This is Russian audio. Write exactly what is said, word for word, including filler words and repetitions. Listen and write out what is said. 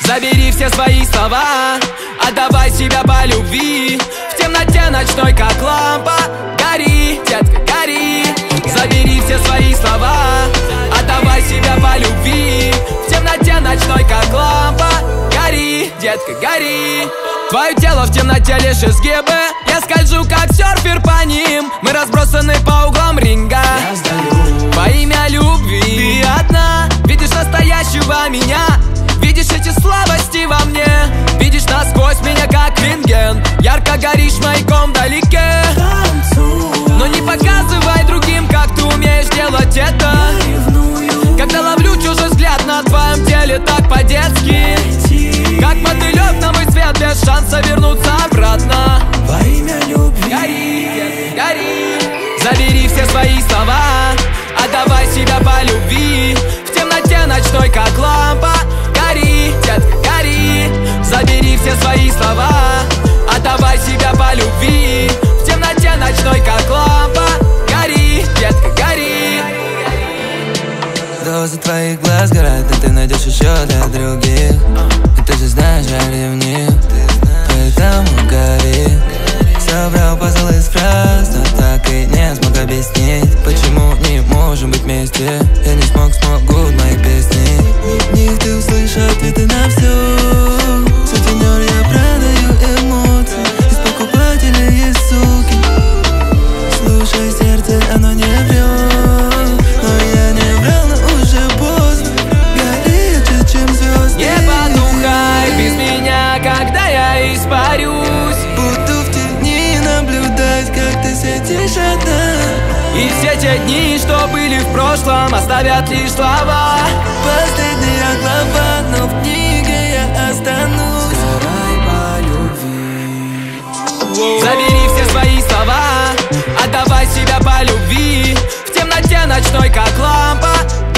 Забери все свои слова, отдавай себя по любви. В темноте ночной, как лампа, гори, детка, гори. Забери все свои слова, отдавай себя по любви. В темноте ночной, как лампа, гори, детка, гори. Твое тело в темноте лишь изгибы. Я скольжу, как серфер по ним. Мы разбросаны по углам ринга. Я сдаю во имя любви. Ты одна, видишь настоящего меня. Видишь эти слабости во мне. Видишь насквозь меня, как рентген. Ярко горишь маяком вдалеке. Но не показывай другим, как ты умеешь делать это. Когда ловлю чужой взгляд на твоем теле так по-детски, как мотылёк на мой свет, без шанса вернуться обратно. Во имя любви гори, гори. Забери все свои слова, отдавай себя по любви. В темноте ночной, как лампа, гори, детка, гори. Забери все свои слова, отдавай себя по любви. В темноте ночной, как лампа, гори, детка, гори. Дозы твоих глаз горят, но ты найдешь еще для других. И ты же знаешь, я ревнив, поэтому гори. Собрал пазл из фраз, но так и не смог объяснить, почему не можем быть вместе. Я не смог, смогут мои песни. В них ты услышишь ответы на все. Сутенер, я продаю эмоции. Из покупателей есть суки. Слушай сердце, оно не врет. Но я не врал, но уже поздно. Горячее, чем звезды. Не понукай без меня, когда я испарюсь. Буду в тени наблюдать, как ты сидишь одна. И все те дни, что были в прошлом, оставят лишь слова. Последняя глава, но в книге я останусь. Сгорай по любви. Забери все свои слова, отдавай себя по любви. В темноте ночной, как лампа,